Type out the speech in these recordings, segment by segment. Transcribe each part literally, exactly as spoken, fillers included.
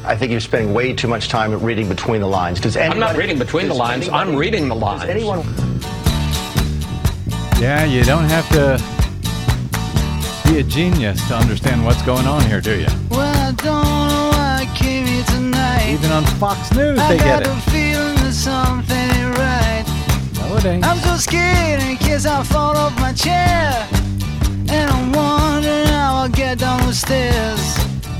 I think you're spending way too much time reading between the lines. Does anybody, I'm not reading between the lines. Anybody, I'm reading the lines. Does anyone... Yeah, you don't have to be a genius to understand what's going on here, do you? Well, I don't know why I came here tonight. Even on Fox News, I they get it. got a feeling that something ain't right. No, it ain't. I'm so scared in case I fall off my chair. And I'm wondering how I'll get down the stairs.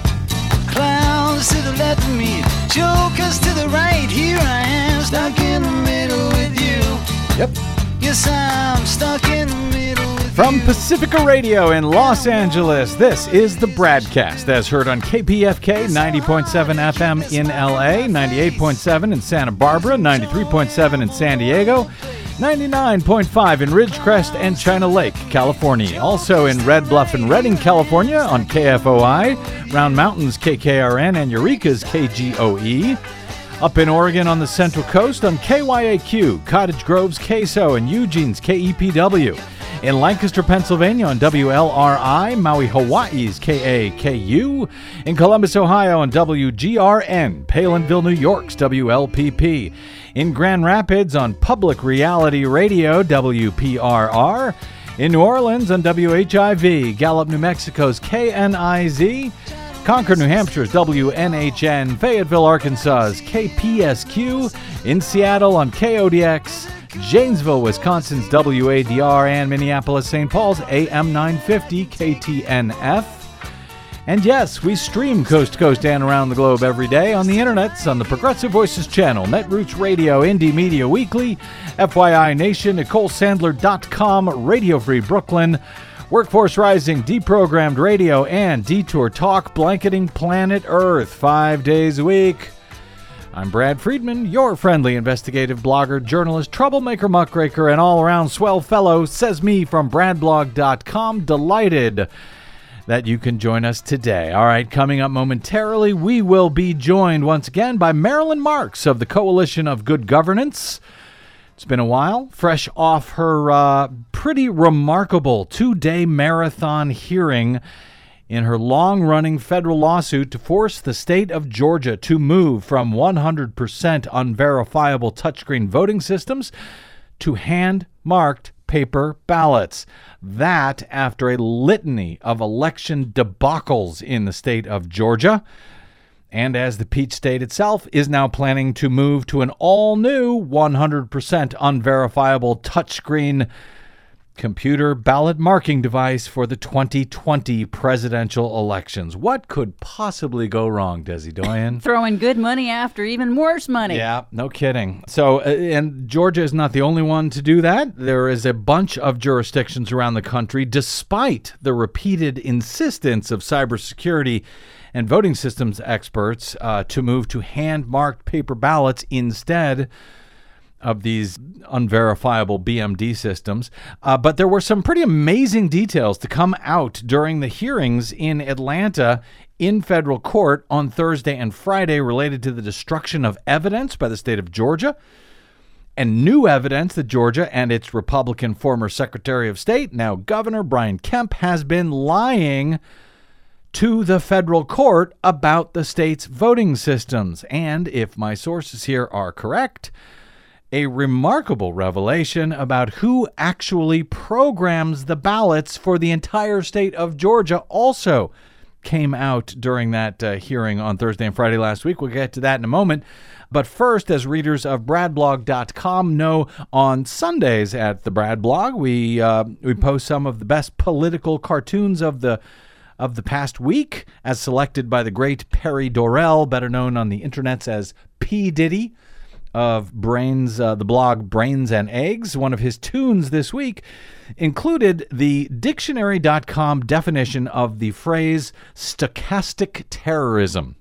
Clowns to the left of me, jokers to the right. Here I am, stuck in the middle with you. Yep. Yes, I'm stuck in the middle with From you. Pacifica Radio in Los Angeles, this is the Bradcast, as heard on K P F K ninety point seven F M in L A, ninety-eight point seven in Santa Barbara, ninety-three point seven in San Diego, ninety-nine point five in Ridgecrest and China Lake, California. Also in Red Bluff and Redding, California on K F O I, Round Mountains K K R N, and Eureka's K G O E. Up in Oregon on the Central Coast on K Y A Q, Cottage Grove's K S O, and Eugene's K E P W. In Lancaster, Pennsylvania on W L R I, Maui, Hawaii's K A K U. In Columbus, Ohio on W G R N, Palinville, New York's W L P P. In Grand Rapids on Public Reality Radio, W P R R. In New Orleans on W H I V, Gallup, New Mexico's K N I Z. Concord, New Hampshire's W N H N, Fayetteville, Arkansas's K P S Q, in Seattle on K O D X, Janesville, Wisconsin's W A D R, and Minneapolis, Saint Paul's A M nine fifty K T N F. And yes, we stream coast to coast and around the globe every day on the internets, on the Progressive Voices channel, Netroots Radio, Indie Media Weekly, F Y I Nation, Nicole Sandler dot com, Radio Free Brooklyn, Workforce Rising, Deprogrammed Radio, and Detour Talk, blanketing planet Earth five days a week. I'm Brad Friedman, your friendly investigative blogger, journalist, troublemaker, muckraker, and all-around swell fellow, says me from brad blog dot com. Delighted that you can join us today. All right, coming up momentarily, we will be joined once again by Marilyn Marks of the Coalition of Good Governance. It's been a while, fresh off her uh, pretty remarkable two-day marathon hearing in her long-running federal lawsuit to force the state of Georgia to move from one hundred percent unverifiable touchscreen voting systems to hand-marked paper ballots. That after a litany of election debacles in the state of Georgia. And as the Peach State itself is now planning to move to an all-new one hundred percent unverifiable touchscreen computer ballot marking device for the twenty twenty presidential elections. What could possibly go wrong, Desi Doyen? Throwing good money after even worse money. Yeah, no kidding. So, uh, and Georgia is not the only one to do that. There is a bunch of jurisdictions around the country, despite the repeated insistence of cybersecurity and voting systems experts uh, to move to hand-marked paper ballots instead of these unverifiable B M D systems. Uh, but there were some pretty amazing details to come out during the hearings in Atlanta in federal court on Thursday and Friday related to the destruction of evidence by the state of Georgia and new evidence that Georgia and its Republican former Secretary of State, now Governor Brian Kemp, has been lying to the federal court about the state's voting systems. And if my sources here are correct, a remarkable revelation about who actually programs the ballots for the entire state of Georgia also came out during that uh, hearing on Thursday and Friday last week. We'll get to that in a moment. But first, as readers of brad blog dot com know, on Sundays at the Brad Blog, we uh, we post some of the best political cartoons of the of the past week, as selected by the great Perry Dorrell, better known on the internets as P. Diddy, of Brains, uh, the blog Brains and Eggs. One of his tunes this week included the dictionary dot com definition of the phrase stochastic terrorism,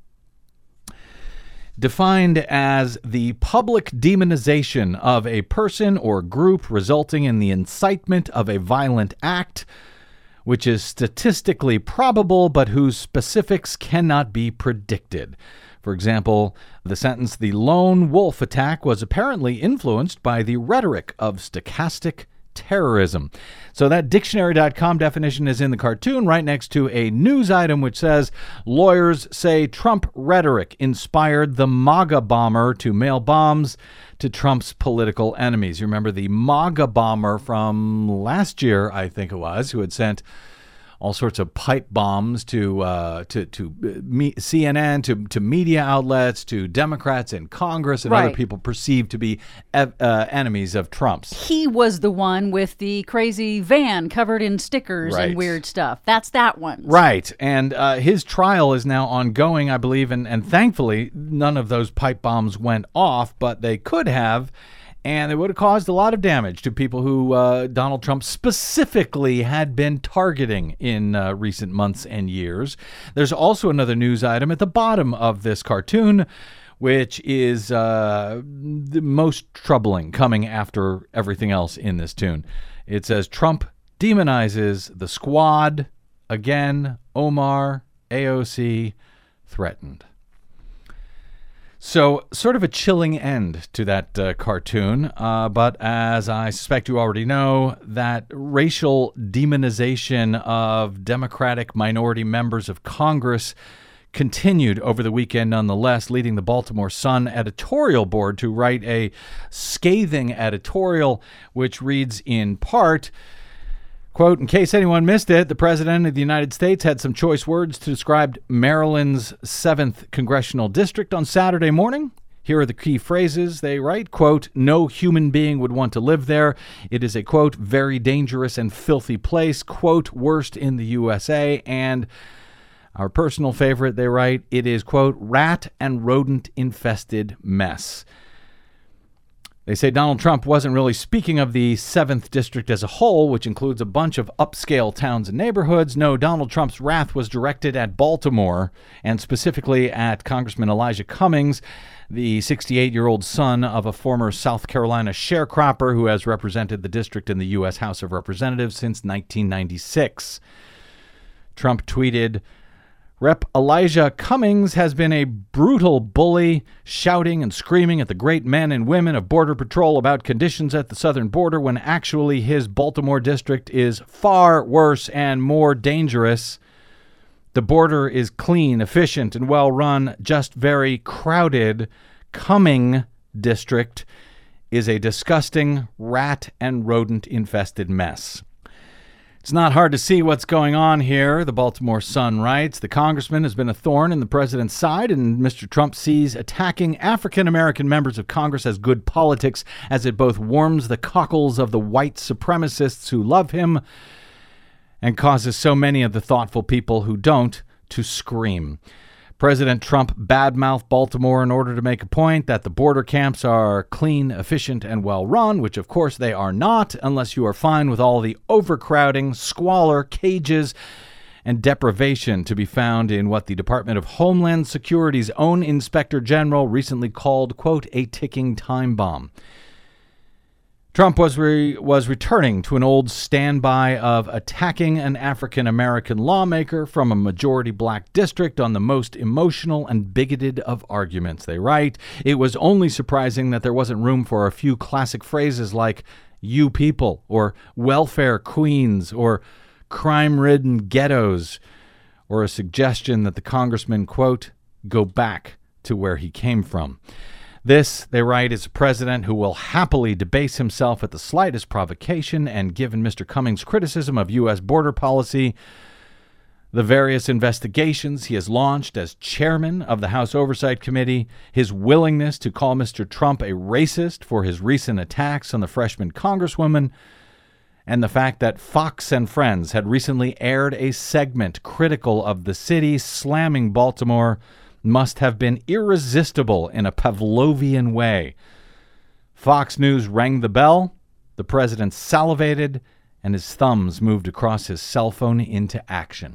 defined as the public demonization of a person or group resulting in the incitement of a violent act, which is statistically probable but whose specifics cannot be predicted. For example, the sentence, "The lone wolf attack was apparently influenced by the rhetoric of stochastic terrorism. So that dictionary dot com definition is in the cartoon right next to a news item which says, lawyers say Trump rhetoric inspired the MAGA bomber to mail bombs to Trump's political enemies. You remember the MAGA bomber from last year, I think it was, who had sent all sorts of pipe bombs to uh, to to me, C N N, to to media outlets, to Democrats in Congress, and right. other people perceived to be ev- uh, enemies of Trump's. He was the one with the crazy van covered in stickers Right. and weird stuff. That's that one. Right, and uh, his trial is now ongoing, I believe, and, and thankfully none of those pipe bombs went off, but they could have. And it would have caused a lot of damage to people who uh, Donald Trump specifically had been targeting in uh, recent months and years. There's also another news item at the bottom of this cartoon, which is uh, the most troubling coming after everything else in this tune. It says, Trump demonizes the squad. Again, Omar, A O C, threatened. So, sort of a chilling end to that uh, cartoon, uh, but as I suspect you already know, that racial demonization of Democratic minority members of Congress continued over the weekend nonetheless, leading the Baltimore Sun editorial board to write a scathing editorial, which reads in part, quote, in case anyone missed it, the President of the United States had some choice words to describe Maryland's seventh Congressional District on Saturday morning. Here are the key phrases they write, quote, no human being would want to live there. It is a, quote, very dangerous and filthy place, quote, worst in the U S A. And our personal favorite, they write, it is, quote, rat and rodent infested mess. They say Donald Trump wasn't really speaking of the seventh District as a whole, which includes a bunch of upscale towns and neighborhoods. No, Donald Trump's wrath was directed at Baltimore, and specifically at Congressman Elijah Cummings, the sixty-eight-year-old son of a former South Carolina sharecropper who has represented the district in the U S House of Representatives since nineteen ninety-six. Trump tweeted, Rep Elijah Cummings has been a brutal bully, shouting and screaming at the great men and women of Border Patrol about conditions at the southern border when actually his Baltimore district is far worse and more dangerous. The border is clean, efficient, and well-run, just very crowded. Cumming district is a disgusting rat and rodent-infested mess. It's not hard to see what's going on here, the Baltimore Sun writes. The congressman has been a thorn in the president's side, and Mister Trump sees attacking African-American members of Congress as good politics, as it both warms the cockles of the white supremacists who love him and causes so many of the thoughtful people who don't to scream. President Trump badmouthed Baltimore in order to make a point that the border camps are clean, efficient, and well-run, which of course they are not, unless you are fine with all the overcrowding, squalor, cages, and deprivation to be found in what the Department of Homeland Security's own Inspector General recently called, quote, a ticking time bomb. Trump was re- was returning to an old standby of attacking an African-American lawmaker from a majority black district on the most emotional and bigoted of arguments, they write. It was only surprising that there wasn't room for a few classic phrases like you people or welfare queens or crime-ridden ghettos, or a suggestion that the congressman, quote, go back to where he came from. This, they write, is a president who will happily debase himself at the slightest provocation, and given Mister Cummings' criticism of U S border policy, the various investigations he has launched as chairman of the House Oversight Committee, his willingness to call Mister Trump a racist for his recent attacks on the freshman congresswoman, and the fact that Fox and Friends had recently aired a segment critical of the city slamming Baltimore must have been irresistible in a Pavlovian way. Fox News rang the bell, the president salivated, and his thumbs moved across his cell phone into action.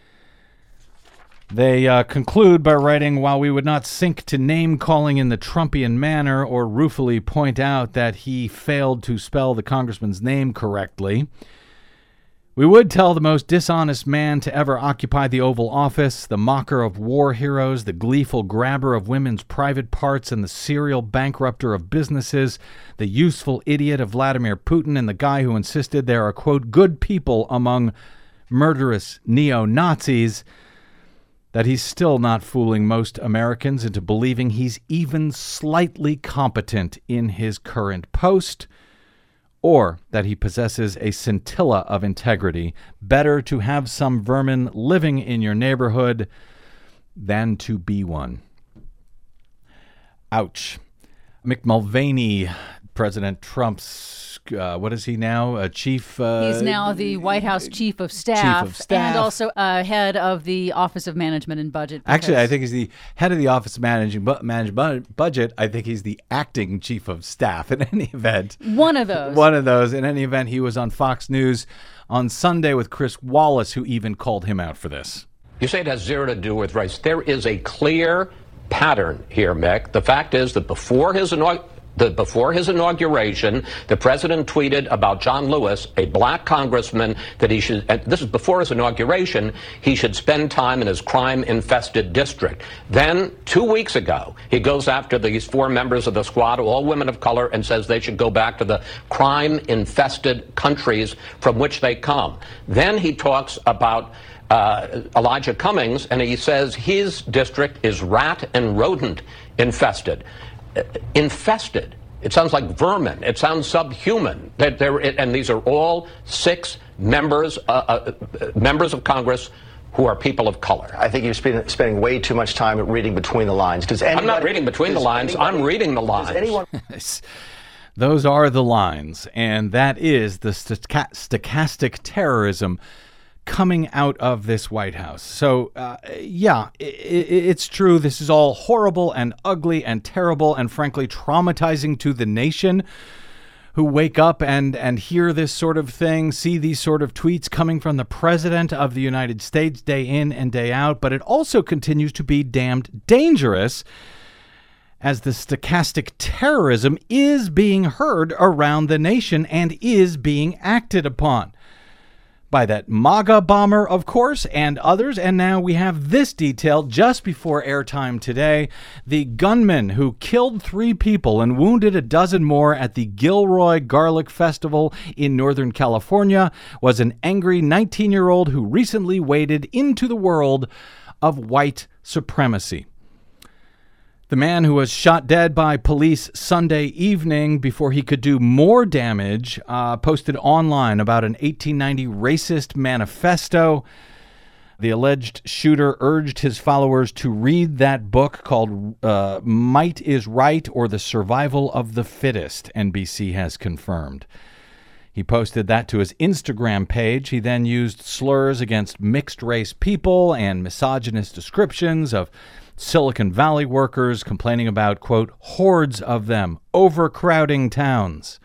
They uh, conclude by writing, while we would not sink to name-calling in the Trumpian manner or ruefully point out that he failed to spell the congressman's name correctly, We would tell the most dishonest man to ever occupy the Oval Office, the mocker of war heroes, the gleeful grabber of women's private parts, and the serial bankrupter of businesses, the useful idiot of Vladimir Putin, and the guy who insisted there are, quote, good people among murderous neo-Nazis, that he's still not fooling most Americans into believing he's even slightly competent in his current post, or that he possesses a scintilla of integrity. Better to have some vermin living in your neighborhood than to be one. Ouch. Mick Mulvaney, President Trump's, uh, what is he now? A chief? Uh, He's now the White House chief of staff, chief of staff. and also uh, head of the Office of Management and Budget. Actually, because- I think he's the head of the Office of Managing bu- Manage bu- Budget. I think he's the acting chief of staff in any event. One of those. One of those. In any event, he was on Fox News on Sunday with Chris Wallace, who even called him out for this. You say it has zero to do with race. There is a clear pattern here, Mick. The fact is that before his inauguration, The, before his inauguration, the president tweeted about John Lewis, a black congressman, that he should, and this is before his inauguration, he should spend time in his crime-infested district. Then, two weeks ago, he goes after these four members of the squad, all women of color, and says they should go back to the crime-infested countries from which they come. Then he talks about uh, Elijah Cummings, and he says his district is rat and rodent infested. Infested. It sounds like vermin. It sounds subhuman. That there, and these are all six members, uh, uh, members of Congress who are people of color. I think you're spending, spending way too much time reading between the lines. Does anybody, I'm not reading between the lines. Anybody, I'm reading the lines. Does anyone... Those are the lines, and that is the stocha- stochastic terrorism coming out of this White House. So, uh, yeah, it, it, it's true. This is all horrible and ugly and terrible and, frankly, traumatizing to the nation, who wake up and, and hear this sort of thing, see these sort of tweets coming from the President of the United States day in and day out. But it also continues to be damned dangerous, as the stochastic terrorism is being heard around the nation and is being acted upon by that MAGA bomber, of course, and others. And now we have this detail just before airtime today. The gunman who killed three people and wounded a dozen more at the Gilroy Garlic Festival in Northern California was an angry nineteen-year-old who recently waded into the world of white supremacy. The man who was shot dead by police Sunday evening before he could do more damage uh, posted online about an eighteen ninety racist manifesto. The alleged shooter urged his followers to read that book called uh, Might is Right, or The Survival of the Fittest, N B C has confirmed. He posted that to his Instagram page. He then used slurs against mixed-race people and misogynist descriptions of Silicon Valley workers, complaining about, quote, hordes of them overcrowding towns.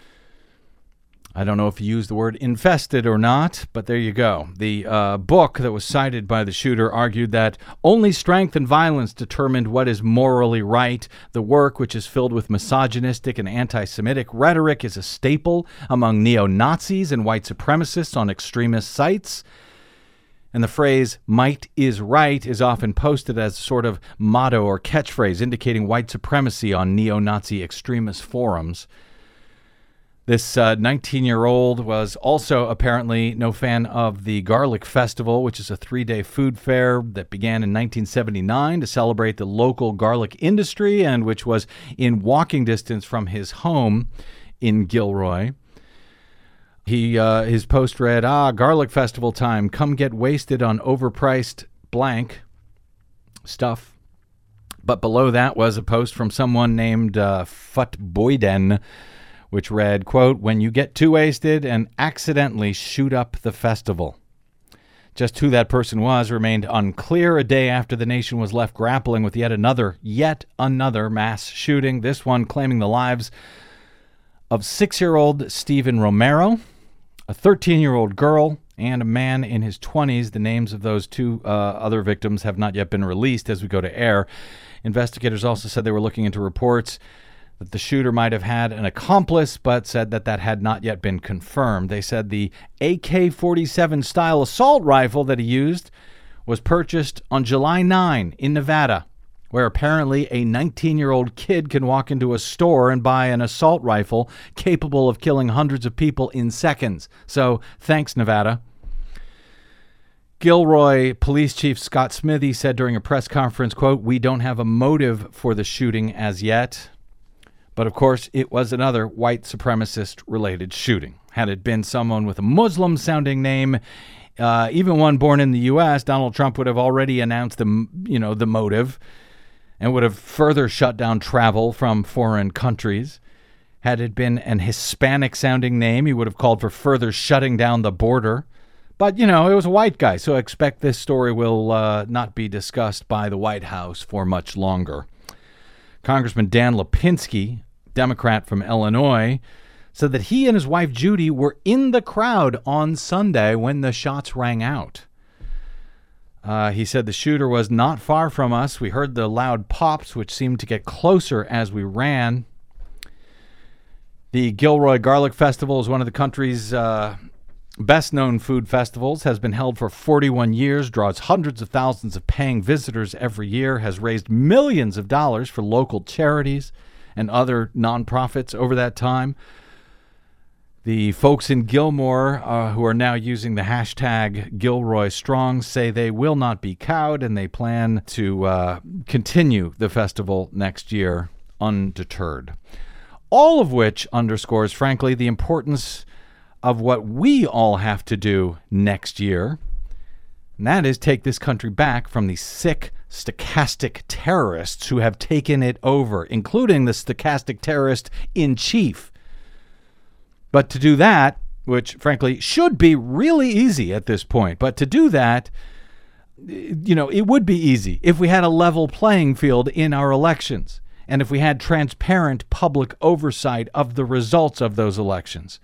I don't know if he used the word infested or not, but there you go. The uh, book that was cited by the shooter argued that only strength and violence determined what is morally right. The work, which is filled with misogynistic and anti-Semitic rhetoric, is a staple among neo-Nazis and white supremacists on extremist sites. And the phrase, might is right, is often posted as a sort of motto or catchphrase indicating white supremacy on neo-Nazi extremist forums. This uh, nineteen-year-old was also apparently no fan of the Garlic Festival, which is a three-day food fair that began in nineteen seventy-nine to celebrate the local garlic industry and which was in walking distance from his home in Gilroy. He uh, his post read, ah, Garlic Festival time. Come get wasted on overpriced blank stuff. But below that was a post from someone named uh, Fut Boyden, which read, quote, when you get too wasted and accidentally shoot up the festival. Just who that person was remained unclear a day after the nation was left grappling with yet another, yet another mass shooting, this one claiming the lives of six-year-old Stephen Romero, a thirteen-year-old girl, and a man in his twenties. The names of those two uh, other victims have not yet been released as we go to air. Investigators also said they were looking into reports that the shooter might have had an accomplice, but said that that had not yet been confirmed. They said the A K forty-seven style assault rifle that he used was purchased on July ninth in Nevada, where apparently a nineteen-year-old kid can walk into a store and buy an assault rifle capable of killing hundreds of people in seconds. So thanks, Nevada. Gilroy Police Chief Scott Smithy said during a press conference, quote, "We don't have a motive for the shooting as yet." But of course, it was another white supremacist-related shooting. Had it been someone with a Muslim-sounding name, uh, even one born in the U S, Donald Trump would have already announced the, you know, the motive and would have further shut down travel from foreign countries. Had it been an Hispanic-sounding name, he would have called for further shutting down the border. But, you know, it was a white guy, so I expect this story will uh, not be discussed by the White House for much longer. Congressman Dan Lipinski, Democrat from Illinois, said that he and his wife Judy were in the crowd on Sunday when the shots rang out. Uh, he said the shooter was not far from us. We heard the loud pops, which seemed to get closer as we ran. The Gilroy Garlic Festival is one of the country's uh, best-known food festivals, has been held for forty-one years, draws hundreds of thousands of paying visitors every year, has raised millions of dollars for local charities and other nonprofits over that time. The folks in Gilmore uh, who are now using the hashtag Gilroy Strong say they will not be cowed, and they plan to uh, continue the festival next year undeterred. All of which underscores, frankly, the importance of what we all have to do next year, and that is take this country back from the sick, stochastic terrorists who have taken it over, including the stochastic terrorist in chief. But to do that, which frankly should be really easy at this point, but to do that, you know, it would be easy if we had a level playing field in our elections and if we had transparent public oversight of the results of those elections.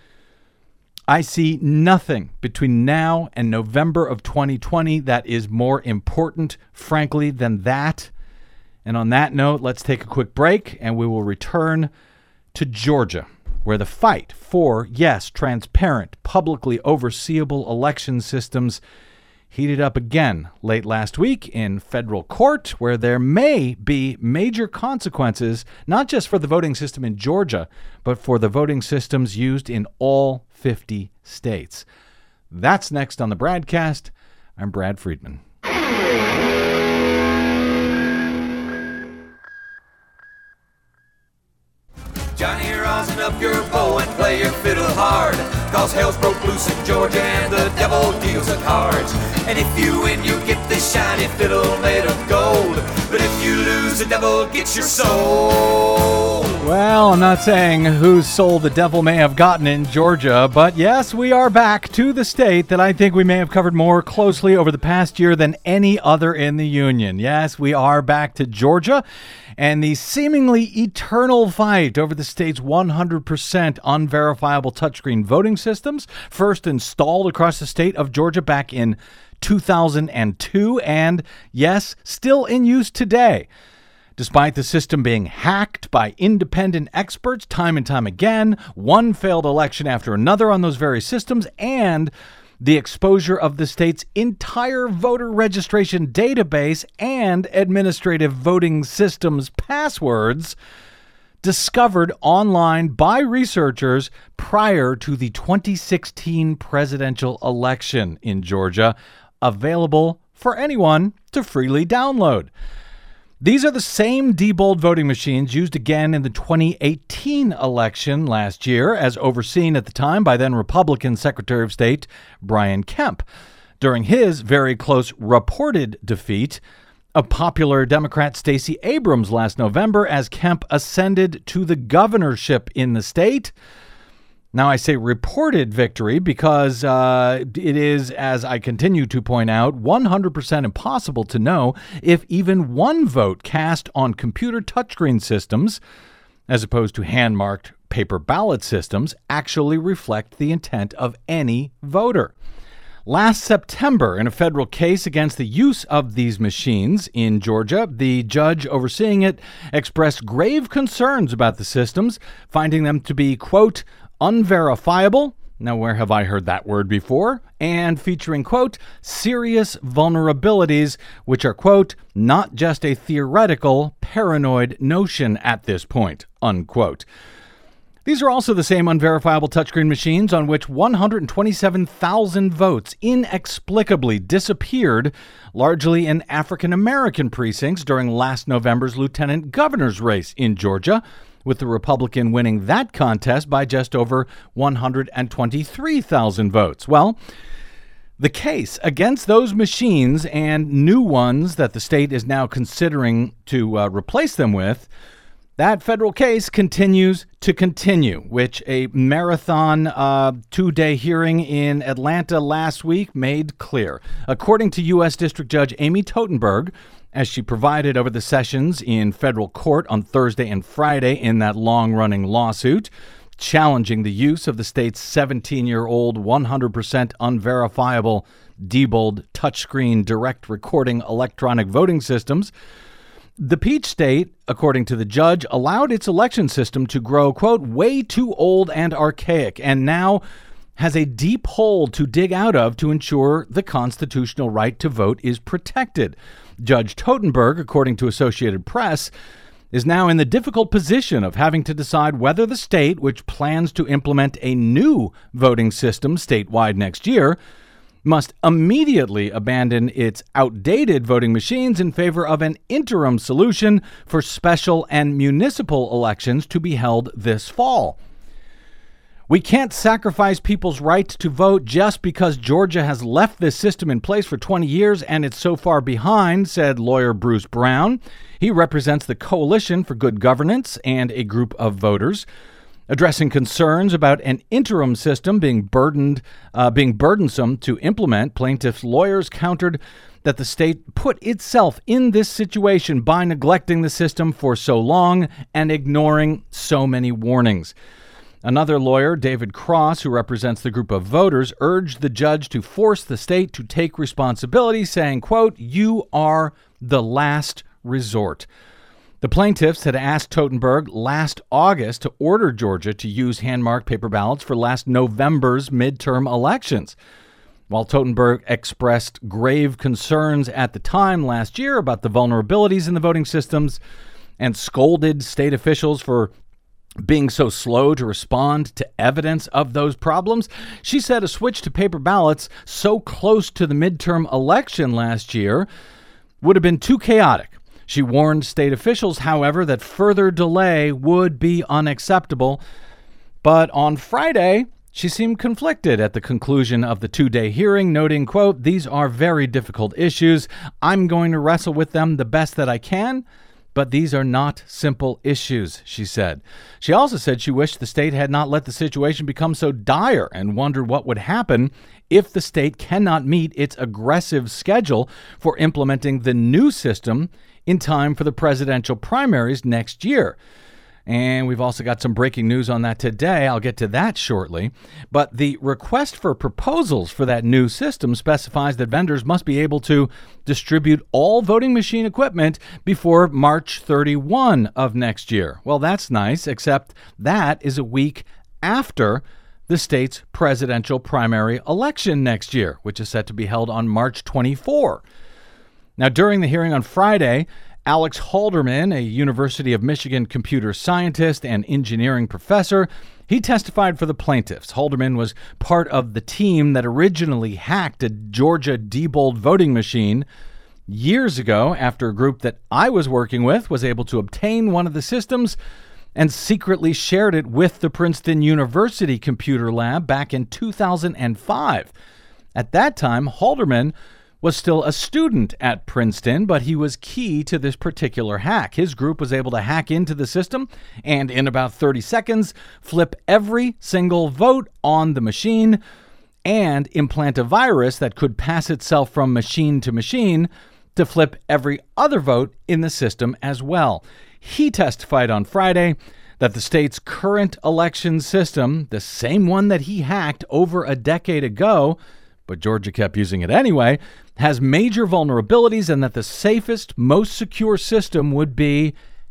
I see nothing between now and November of twenty twenty that is more important, frankly, than that. And on that note, let's take a quick break, and we will return to Georgia, where the fight for, yes, transparent, publicly overseeable election systems heated up again late last week in federal court, where there may be major consequences, not just for the voting system in Georgia, but for the voting systems used in all fifty states. That's next on the Bradcast. I'm Brad Friedman. Johnny, rosin up your bow and play your fiddle hard, 'cause hell's broke loose in Georgia and the devil deals the cards. And if you win, you get this shiny fiddle made of gold, but if you lose, the devil gets your soul. Well, I'm not saying whose soul the devil may have gotten in Georgia, but yes, we are back to the state that I think we may have covered more closely over the past year than any other in the union. Yes, we are back to Georgia and the seemingly eternal fight over the state's one hundred percent unverifiable touchscreen voting systems, first installed across the state of Georgia back in two thousand two, and yes, still in use today. Despite the system being hacked by independent experts time and time again, one failed election after another on those very systems, and the exposure of the state's entire voter registration database and administrative voting systems passwords discovered online by researchers prior to the twenty sixteen presidential election in Georgia, available for anyone to freely download. These are the same Diebold voting machines used again in the twenty eighteen election last year, as overseen at the time by then Republican Secretary of State Brian Kemp, during his very close reported defeat of popular Democrat Stacey Abrams last November as Kemp ascended to the governorship in the state. Now, I say reported victory because uh, it is, as I continue to point out, one hundred percent impossible to know if even one vote cast on computer touchscreen systems, as opposed to hand-marked paper ballot systems, actually reflect the intent of any voter. Last September, in a federal case against the use of these machines in Georgia, the judge overseeing it expressed grave concerns about the systems, finding them to be, quote, unverifiable. Now, where have I heard that word before? And featuring, quote, serious vulnerabilities, which are, quote, not just a theoretical, paranoid notion at this point, unquote. These are also the same unverifiable touchscreen machines on which one hundred twenty-seven thousand votes inexplicably disappeared, largely in African-American precincts during last November's lieutenant governor's race in Georgia, with the Republican winning that contest by just over one hundred twenty-three thousand votes. Well, the case against those machines and new ones that the state is now considering to uh, replace them with, that federal case continues to continue, which a marathon uh, two-day hearing in Atlanta last week made clear. According to U S District Judge Amy Totenberg, as she provided over the sessions in federal court on Thursday and Friday in that long-running lawsuit, challenging the use of the state's seventeen-year-old, one hundred percent unverifiable, Diebold touchscreen direct recording electronic voting systems, the Peach State, according to the judge, allowed its election system to grow, quote, way too old and archaic, and now has a deep hole to dig out of to ensure the constitutional right to vote is protected. Judge Totenberg, according to Associated Press, is now in the difficult position of having to decide whether the state, which plans to implement a new voting system statewide next year, must immediately abandon its outdated voting machines in favor of an interim solution for special and municipal elections to be held this fall. We can't sacrifice people's right to vote just because Georgia has left this system in place for twenty years and it's so far behind, said lawyer Bruce Brown. He represents the Coalition for Good Governance and a group of voters. Addressing concerns about an interim system being burdened, uh, being burdensome to implement, plaintiffs' lawyers countered that the state put itself in this situation by neglecting the system for so long and ignoring so many warnings. Another lawyer, David Cross, who represents the group of voters, urged the judge to force the state to take responsibility, saying, quote, you are the last resort. The plaintiffs had asked Totenberg last August to order Georgia to use hand-marked paper ballots for last November's midterm elections. While Totenberg expressed grave concerns at the time last year about the vulnerabilities in the voting systems and scolded state officials for being so slow to respond to evidence of those problems, she said a switch to paper ballots so close to the midterm election last year would have been too chaotic. She warned state officials, however, that further delay would be unacceptable. But on Friday, she seemed conflicted at the conclusion of the two-day hearing, noting, quote, these are very difficult issues. I'm going to wrestle with them the best that I can, but these are not simple issues, she said. She also said she wished the state had not let the situation become so dire and wondered what would happen if the state cannot meet its aggressive schedule for implementing the new system in time for the presidential primaries next year. And we've also got some breaking news on that today. I'll get to that shortly. But the request for proposals for that new system specifies that vendors must be able to distribute all voting machine equipment before March thirty-first of next year. Well, that's nice, except that is a week after the state's presidential primary election next year, which is set to be held on March twenty-fourth. Now, during the hearing on Friday, Alex Halderman, a University of Michigan computer scientist and engineering professor, he testified for the plaintiffs. Halderman was part of the team that originally hacked a Georgia Diebold voting machine years ago after a group that I was working with was able to obtain one of the systems and secretly shared it with the Princeton University computer lab back in two thousand five. At that time, Halderman was still a student at Princeton, but he was key to this particular hack. His group was able to hack into the system and in about thirty seconds flip every single vote on the machine and implant a virus that could pass itself from machine to machine to flip every other vote in the system as well. He testified on Friday that the state's current election system, the same one that he hacked over a decade ago, but Georgia kept using it anyway, has major vulnerabilities and that the safest, most secure system would be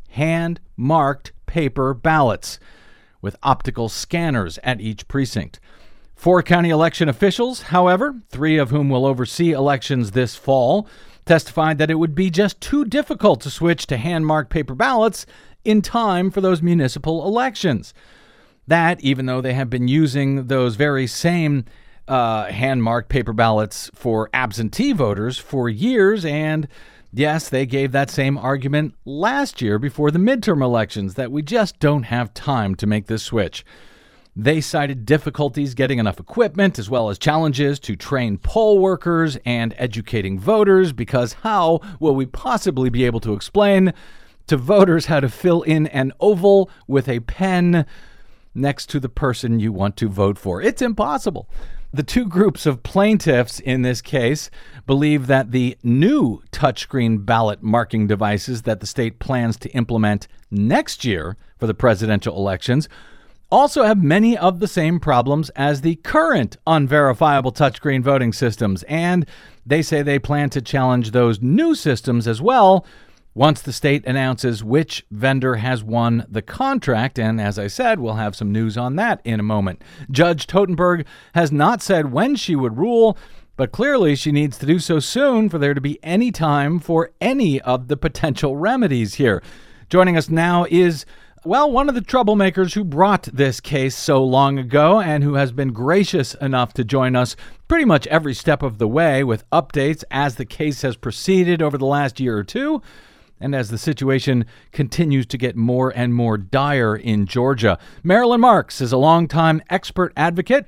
hand-marked paper ballots with optical scanners at each precinct. Four county election officials, however, three of whom will oversee elections this fall, testified that it would be just too difficult to switch to hand-marked paper ballots in time for those municipal elections. That, even though they have been using those very same uh, hand-marked paper ballots for absentee voters for years, and yes, they gave that same argument last year before the midterm elections, that we just don't have time to make this switch. They cited difficulties getting enough equipment, as well as challenges to train poll workers and educating voters, because how will we possibly be able to explain to voters how to fill in an oval with a pen next to the person you want to vote for? It's impossible. The two groups of plaintiffs in this case believe that the new touchscreen ballot marking devices that the state plans to implement next year for the presidential elections also have many of the same problems as the current unverifiable touchscreen voting systems, and they say they plan to challenge those new systems as well once the state announces which vendor has won the contract. And as I said, we'll have some news on that in a moment. Judge Totenberg has not said when she would rule, but clearly she needs to do so soon for there to be any time for any of the potential remedies here. Joining us now is, well, one of the troublemakers who brought this case so long ago and who has been gracious enough to join us pretty much every step of the way with updates as the case has proceeded over the last year or two, and as the situation continues to get more and more dire in Georgia. Marilyn Marks is a longtime expert advocate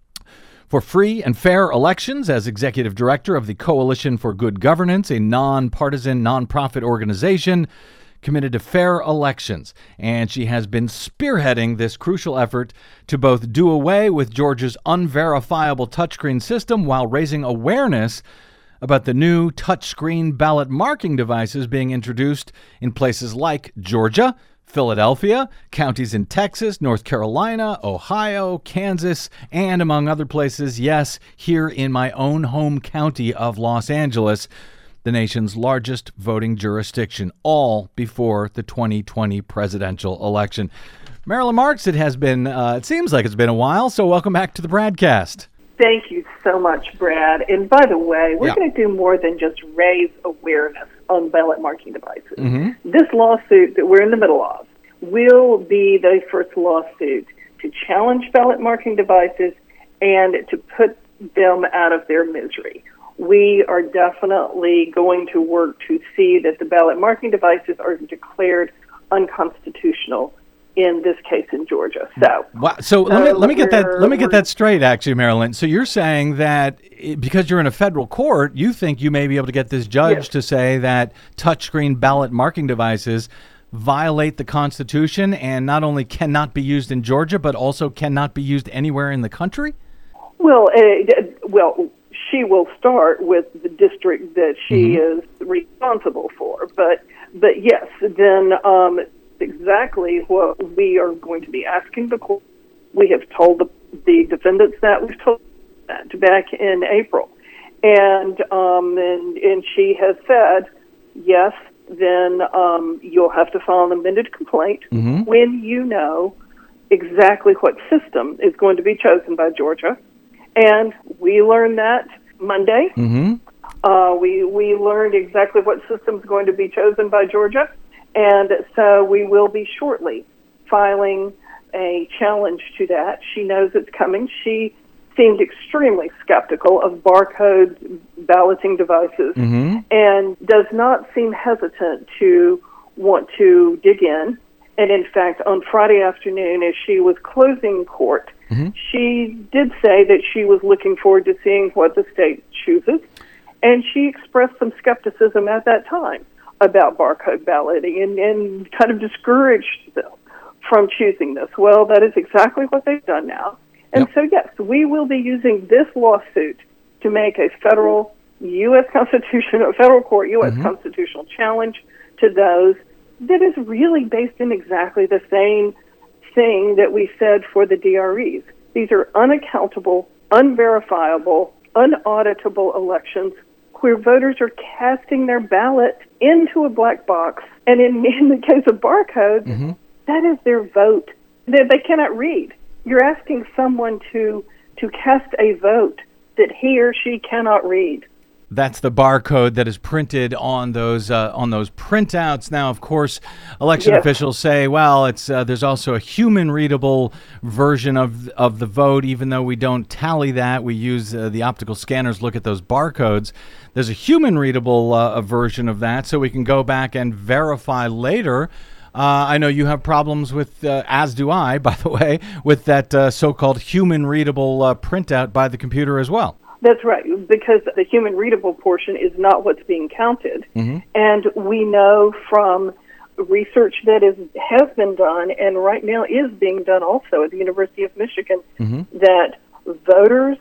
for free and fair elections as executive director of the Coalition for Good Governance, a nonpartisan nonprofit organization committed to fair elections. And she has been spearheading this crucial effort to both do away with Georgia's unverifiable touchscreen system while raising awareness about the new touchscreen ballot marking devices being introduced in places like Georgia, Philadelphia, counties in Texas, North Carolina, Ohio, Kansas, and among other places, yes, here in my own home county of Los Angeles, the nation's largest voting jurisdiction, all before the twenty twenty presidential election. Marilyn Marks, it has been, uh, it seems like it's been a while, so welcome back to the Bradcast. Thank you so much, Brad. And by the way, we're Yeah. going to do more than just raise awareness on ballot marking devices. Mm-hmm. This lawsuit that we're in the middle of will be the first lawsuit to challenge ballot marking devices and to put them out of their misery. We are definitely going to work to see that the ballot marking devices are declared unconstitutional in this case in Georgia. So, wow. so let me let me get that we're- let me get we're- that straight, actually, Marilyn. So you're saying that i- because you're in a federal court, you think you may be able to get this judge Yes. to say that touchscreen ballot marking devices violate the Constitution and not only cannot be used in Georgia, but also cannot be used anywhere in the country? well, uh, well, she will start with the district that she Mm-hmm. is responsible for. But, but yes, then um, exactly what we are going to be asking the court. We have told the, the defendants that. We've told that back in April. And, um, and, and she has said, yes, then um, you'll have to file an amended complaint Mm-hmm. when you know exactly what system is going to be chosen by Georgia. And we learned that Monday. Mm-hmm. Uh, we we learned exactly what system is going to be chosen by Georgia, and so we will be shortly filing a challenge to that. She knows it's coming. She seemed extremely skeptical of barcode balloting devices Mm-hmm. and does not seem hesitant to want to dig in. And in fact, on Friday afternoon, as she was closing court, Mm-hmm. she did say that she was looking forward to seeing what the state chooses. And she expressed some skepticism at that time about barcode balloting and, and kind of discouraged them from choosing this. Well, that is exactly what they've done now. And Yep. so, yes, we will be using this lawsuit to make a federal U S constitutional, a federal court U S Mm-hmm. constitutional challenge to those that is really based in exactly the same thing that we said for the D R Es. These are unaccountable, unverifiable unauditable elections where voters are casting their ballot into a black box. And in, in the case of barcodes, mm-hmm. that is their vote. They, they cannot read. You're asking someone to to cast a vote that he or she cannot read. That's the barcode that is printed on those uh, on those printouts. Now, of course, election yes. officials say, "Well, it's uh, there's also a human-readable version of of the vote, even though we don't tally that. We use uh, the optical scanners, look at those barcodes. There's a human-readable uh, version of that, so we can go back and verify later." Uh, I know you have problems with, uh, as do I, by the way, with that uh, so-called human-readable uh, printout by the computer as well. That's right, because the human readable portion is not what's being counted. Mm-hmm. And we know from research that is has been done and right now is being done also at the University of Michigan mm-hmm. that voters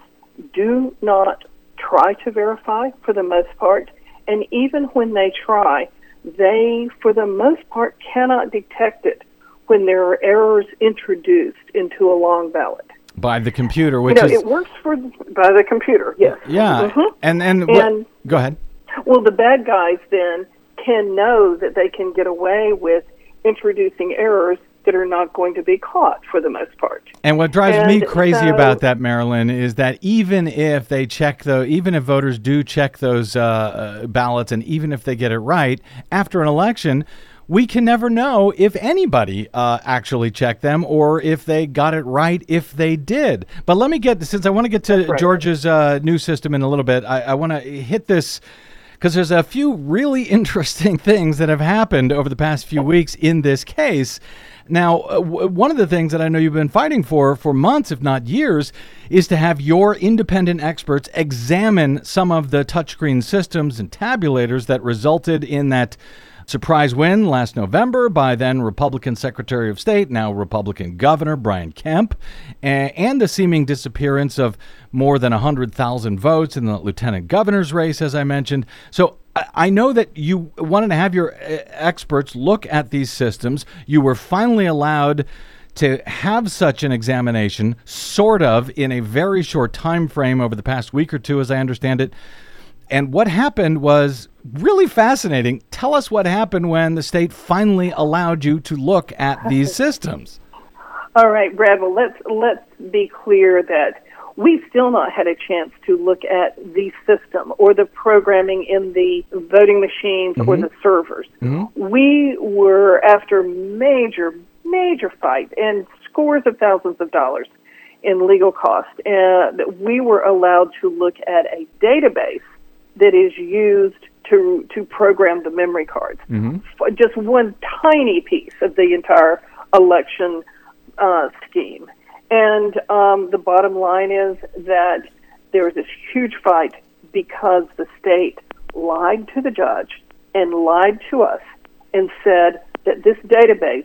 do not try to verify for the most part. And even when they try, they, for the most part, cannot detect it when there are errors introduced into a long ballot. By the computer, which you know, is... it works for by the computer, yes. Yeah, mm-hmm. and... and, and wh- go ahead. Well, the bad guys then can know that they can get away with introducing errors that are not going to be caught for the most part. And what drives and me crazy so, about that, Marilyn, is that even if they check the, even if voters do check those uh, uh, ballots, and even if they get it right, after an election, we can never know if anybody uh, actually checked them or if they got it right, if they did. But let me get, since I want to get to right. Georgia's uh, new system in a little bit, I, I want to hit this because there's a few really interesting things that have happened over the past few weeks in this case. Now, uh, w- one of the things that I know you've been fighting for for months, if not years, is to have your independent experts examine some of the touchscreen systems and tabulators that resulted in that surprise win last November by then Republican Secretary of State, now Republican Governor Brian Kemp, and the seeming disappearance of more than one hundred thousand votes in the lieutenant governor's race, as I mentioned. So I know that you wanted to have your experts look at these systems. You were finally allowed to have such an examination, sort of, in a very short time frame over the past week or two, as I understand it. And what happened was really fascinating. Tell us what happened when the state finally allowed you to look at these systems. All right, Brad, well, let's, let's be clear that we've still not had a chance to look at the system or the programming in the voting machines mm-hmm. or the servers. Mm-hmm. We were, after major, major fight and scores of thousands of dollars in legal costs, uh, that we were allowed to look at a database that is used to to program the memory cards. Mm-hmm. Just one tiny piece of the entire election uh, scheme. And um, the bottom line is that there was this huge fight because the state lied to the judge and lied to us and said that this database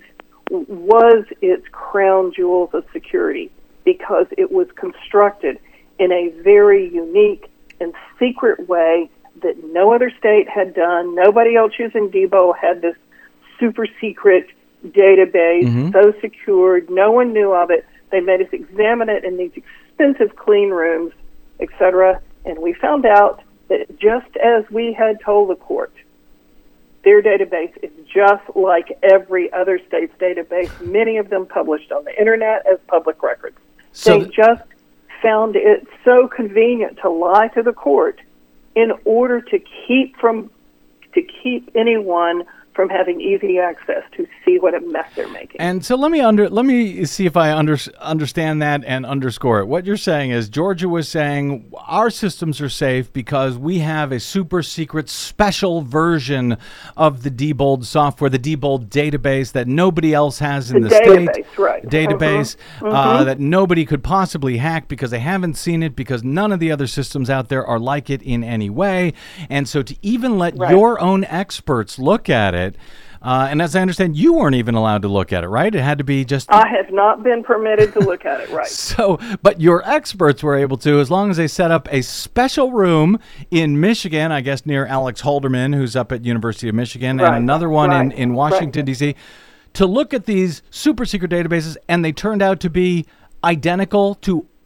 was its crown jewels of security because it was constructed in a very unique and secret way that no other state had done. Nobody else using Debo had this super secret database, mm-hmm. so secured. No one knew of it. They made us examine it in these expensive clean rooms, et cetera. And we found out that just as we had told the court, their database is just like every other state's database, many of them published on the internet as public records. So they just found it so convenient to lie to the court in order to keep from to keep anyone from having easy access to see what a mess they're making. And so let me under let me see if I under, understand that and underscore it. What you're saying is Georgia was saying our systems are safe because we have a super secret special version of the Diebold software, the Diebold database that nobody else has in the, the database, state. Right. Database mm-hmm. Uh, mm-hmm. that nobody could possibly hack because they haven't seen it, because none of the other systems out there are like it in any way. And so to even let right. your own experts look at it, Uh, and as I understand, you weren't even allowed to look at it, right? It had to be just... I have not been permitted to look at it, right. So, but your experts were able to, as long as they set up a special room in Michigan, I guess near Alex Holderman, who's up at University of Michigan, right. and another one right. in, in Washington, right. D C, to look at these super secret databases, and they turned out to be identical to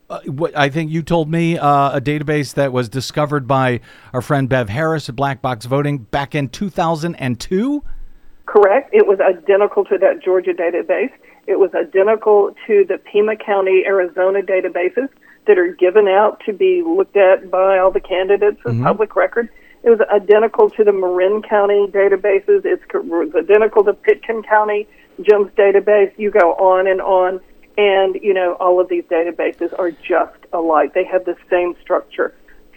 Uh, what, I think you told me uh, a database that was discovered by our friend Bev Harris at Black Box Voting back in two thousand two? Correct. It was identical to that Georgia database. It was identical to the Pima County, Arizona databases that are given out to be looked at by all the candidates as Mm-hmm. public record. It was identical to the Marin County databases. It's co- was identical to Pitkin County, Jim's database. You go on and on. And, you know, all of these databases are just alike. They have the same structure.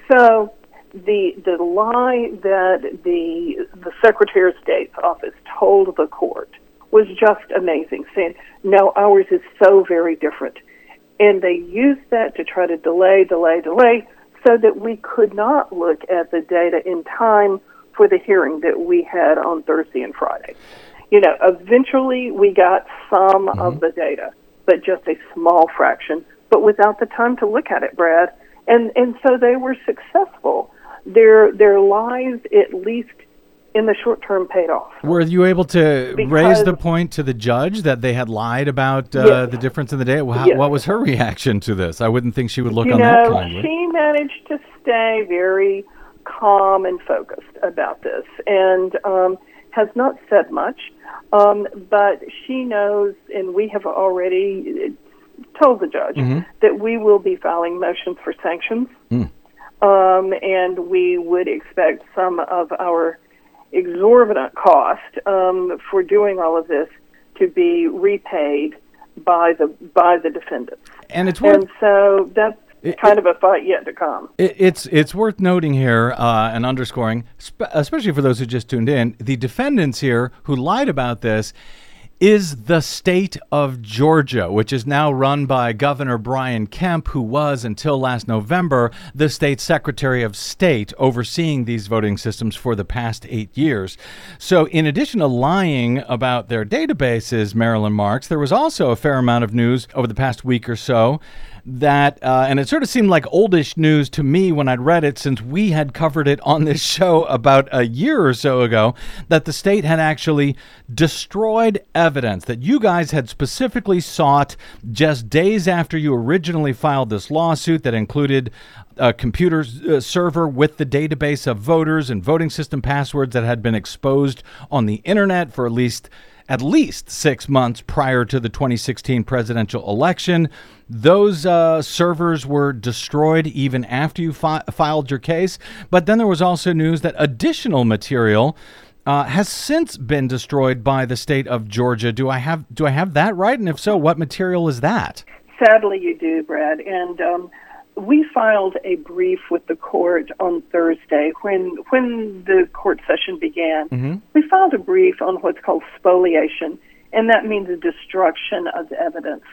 So the the lie that the the Secretary of State's office told the court was just amazing, saying, no, ours is so very different. And they used that to try to delay, delay, delay, so that we could not look at the data in time for the hearing that we had on Thursday and Friday. You know, eventually we got some mm-hmm. of the data, but just a small fraction, but without the time to look at it, Brad. And and so they were successful. Their their lies, at least in the short term, paid off. Were you able to Because, raise the point to the judge that they had lied about uh, yes. the difference in the data? How, yes. What was her reaction to this? I wouldn't think she would look you on know, that kindly. She managed to stay very calm and focused about this, and um, has not said much. Um, but she knows, and we have already told the judge mm-hmm. that we will be filing motions for sanctions, mm. um, and we would expect some of our exorbitant cost um, for doing all of this to be repaid by the by the defendants. And it's worth, and so that's it, kind it, of a fight yet to come. It, it's it's worth noting here uh, and underscoring, spe- especially for those who just tuned in, the defendants here who lied about this is the state of Georgia, which is now run by Governor Brian Kemp, who was, until last November, the state's Secretary of State overseeing these voting systems for the past eight years. So in addition to lying about their databases, Marilyn Marks, there was also a fair amount of news over the past week or so that, uh, and it sort of seemed like oldish news to me when I'd read it, since we had covered it on this show about a year or so ago, that the state had actually destroyed evidence that you guys had specifically sought just days after you originally filed this lawsuit that included a computer uh, server with the database of voters and voting system passwords that had been exposed on the internet for at least at least six months prior to the twenty sixteen presidential election. Those uh, servers were destroyed even after you fi- filed your case. But then there was also news that additional material uh, has since been destroyed by the state of Georgia. Do I have do I have that right? And if so, what material is that? Sadly, you do, Brad. And um, we filed a brief with the court on Thursday when when the court session began. Mm-hmm. We filed a brief on what's called spoliation, and that means the destruction of the evidence.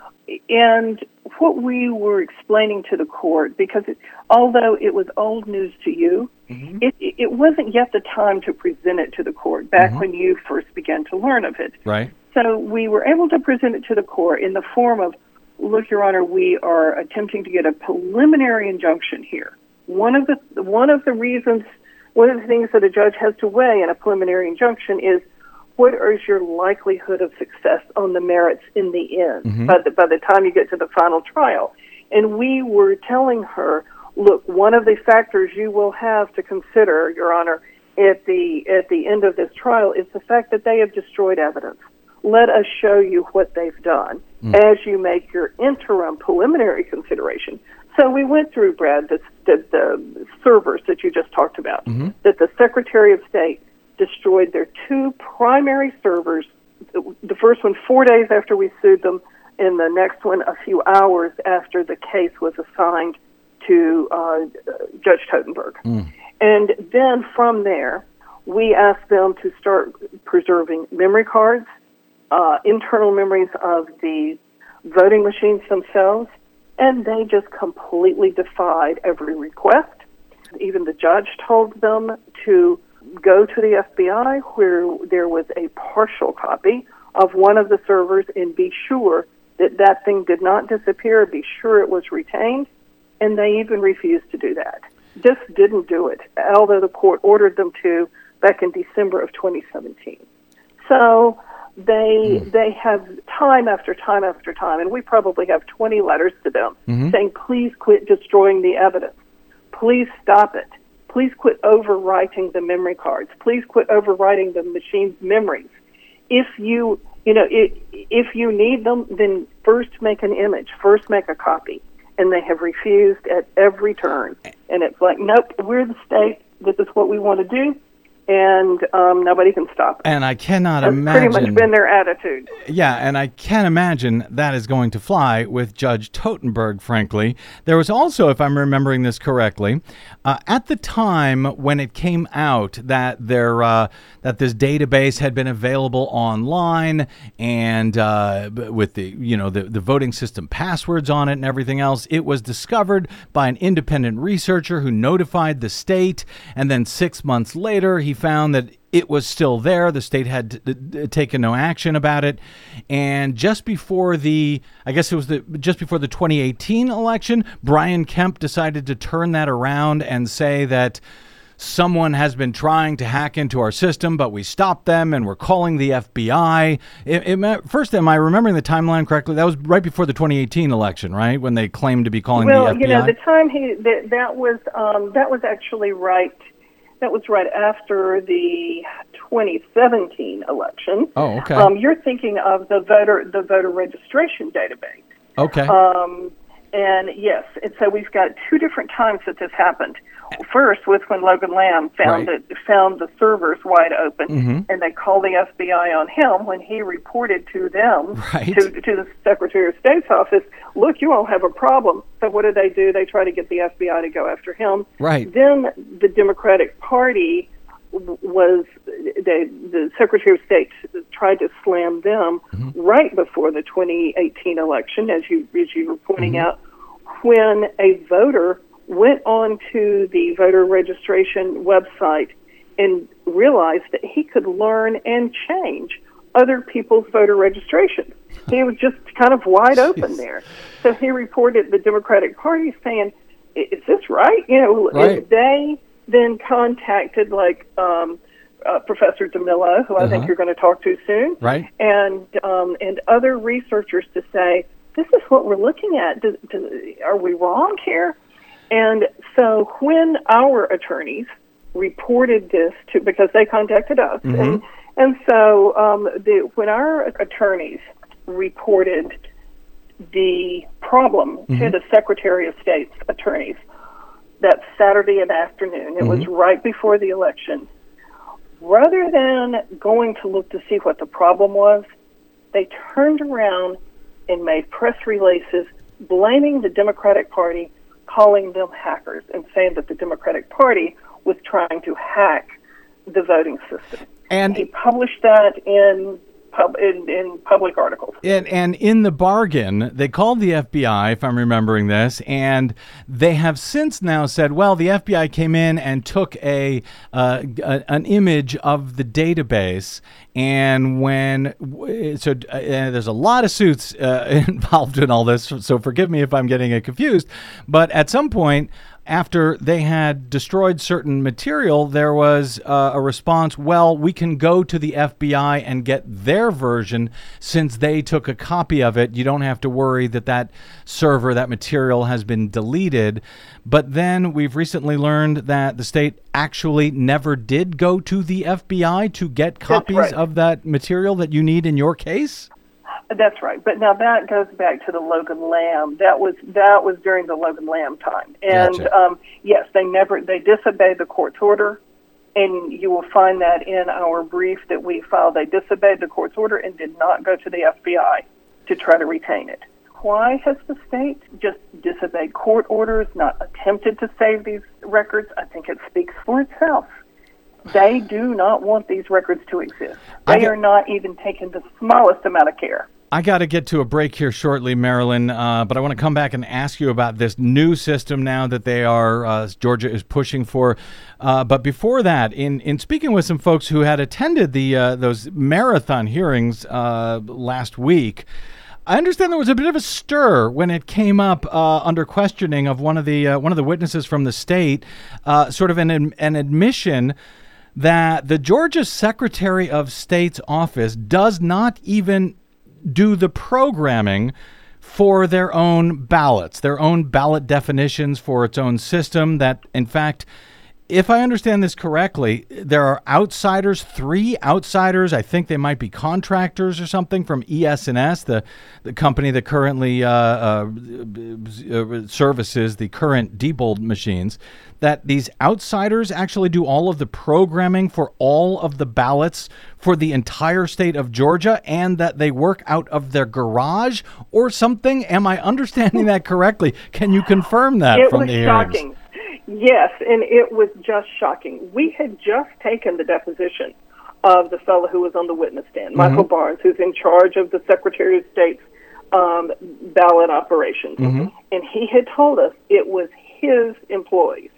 And what we were explaining to the court, because it, although it was old news to you, mm-hmm. it, it wasn't yet the time to present it to the court back mm-hmm. when you first began to learn of it. Right. So we were able to present it to the court in the form of, look, Your Honor, we are attempting to get a preliminary injunction here. One of the one of the reasons, one of the things that a judge has to weigh in a preliminary injunction is what is your likelihood of success on the merits in the end, mm-hmm. by the by the time you get to the final trial. And we were telling her, look, one of the factors you will have to consider, Your Honor, at the at the end of this trial is the fact that they have destroyed evidence. Let us show you what they've done mm. as you make your interim preliminary consideration. So we went through, Brad, the, the, the servers that you just talked about, mm-hmm. that the Secretary of State destroyed their two primary servers, the first one four days after we sued them, and the next one a few hours after the case was assigned to uh, Judge Totenberg. Mm. And then from there, we asked them to start preserving memory cards, Uh, internal memories of the voting machines themselves, and they just completely defied every request. Even the judge told them to go to the F B I where there was a partial copy of one of the servers and be sure that that thing did not disappear, be sure it was retained, and they even refused to do that. Just didn't do it, although the court ordered them to back in December of twenty seventeen. So They mm. they have time after time after time, and we probably have twenty letters to them Mm-hmm. saying, please quit destroying the evidence. Please stop it. Please quit overwriting the memory cards. Please quit overwriting the machine's memories. If you, you know, it, if you need them, then first make an image, first make a copy. And they have refused at every turn. And it's like, nope, we're the state. This is what we want to do. And um, nobody can stop it. And I cannot That's imagine. pretty much been their attitude. Yeah, and I can't imagine that is going to fly with Judge Totenberg, frankly. There was also, if I'm remembering this correctly, uh, at the time when it came out that there uh, that this database had been available online and uh, with the you know the, the voting system passwords on it and everything else, it was discovered by an independent researcher who notified the state, and then six months later he found that it was still there. The state had t- t- taken no action about it. And just before the, I guess it was the just before the twenty eighteen election, Brian Kemp decided to turn that around and say that someone has been trying to hack into our system, but we stopped them and we're calling the F B I. It, it, first, am I remembering the timeline correctly? That was right before the twenty eighteen election, right? When they claimed to be calling well, the F B I? Well, you know, the time he, that, that was, um, that was actually right. That was right after the twenty seventeen election. Oh, okay. Um, you're thinking of the voter the voter registration database. Okay. Um, and yes, and so we've got two different times that this happened. First was when Logan Lamb found Right. it, found the servers wide open, Mm-hmm. and they called the F B I on him when he reported to them, Right. to, to the Secretary of State's office, look, you all have a problem. So what did they do? They try to get the F B I to go after him. Right. Then the Democratic Party w- was, they, the Secretary of State tried to slam them Mm-hmm. right before the twenty eighteen election, as you, as you were pointing Mm-hmm. out, when a voter went on to the voter registration website and realized that he could learn and change other people's voter registrations. He was just kind of wide open there. So he reported the Democratic Party saying, is this right? You know, Right. they then contacted like um, uh, Professor DeMillo, who I think Uh-huh. you're going to talk to soon, Right. and um, and other researchers to say, this is what we're looking at. Do, do, are we wrong here? And so when our attorneys reported this to, because they contacted us, Mm-hmm. and, and so um, the, when our attorneys reported the problem Mm-hmm. to the Secretary of State's attorneys that Saturday in the afternoon, it was Mm-hmm. right before the election, rather than going to look to see what the problem was, they turned around and made press releases blaming the Democratic Party, calling them hackers, and saying that the Democratic Party was trying to hack the voting system. And he published that in pub in, in public articles. And, and in the bargain, they called the F B I, if I'm remembering this, and they have since now said, well, the F B I came in and took a, uh, a an image of the database, and when so uh, there's a lot of suits uh, involved in all this, so forgive me if I'm getting it confused, but at some point, after they had destroyed certain material, there was uh, a response, well, we can go to the F B I and get their version since they took a copy of it. You don't have to worry that that server, that material has been deleted. But then we've recently learned that the state actually never did go to the F B I to get copies right. of that material that you need in your case? That's right, but now that goes back to the Logan Lamb. That was that was during the Logan Lamb time, and Gotcha. um, yes, they never they disobeyed the court's order, and you will find that in our brief that we filed. They disobeyed the court's order and did not go to the F B I to try to retain it. Why has the state just disobeyed court orders, not attempted to save these records? I think it speaks for itself. They do not want these records to exist. I They get- are not even taking the smallest amount of care. I got to get to a break here shortly, Marilyn, uh, but I want to come back and ask you about this new system now that they are, uh, Georgia is pushing for. Uh, but before that, in, in speaking with some folks who had attended the uh, those marathon hearings uh, last week, I understand there was a bit of a stir when it came up uh, under questioning of one of the uh, one of the witnesses from the state, uh, sort of an an admission that the Georgia Secretary of State's office does not even do the programming for their own ballots, their own ballot definitions for its own system that, in fact, if I understand this correctly, there are outsiders, three outsiders. I think they might be contractors or something from E S N S, the, the company that currently uh, uh, services the current Diebold machines, that these outsiders actually do all of the programming for all of the ballots for the entire state of Georgia, and that they work out of their garage or something. Am I understanding that correctly? Can you confirm that it from was the hearings? Shocking. Yes, and it was just shocking. We had just taken the deposition of the fellow who was on the witness stand, mm-hmm. Michael Barnes, who's in charge of the Secretary of State's um, ballot operations. Mm-hmm. And he had told us it was his employees